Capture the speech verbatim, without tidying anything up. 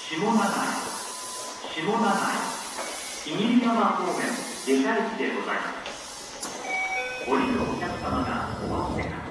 下長井、下長井、桐山方面下車駅でございます。降りるお客様がお待ちでか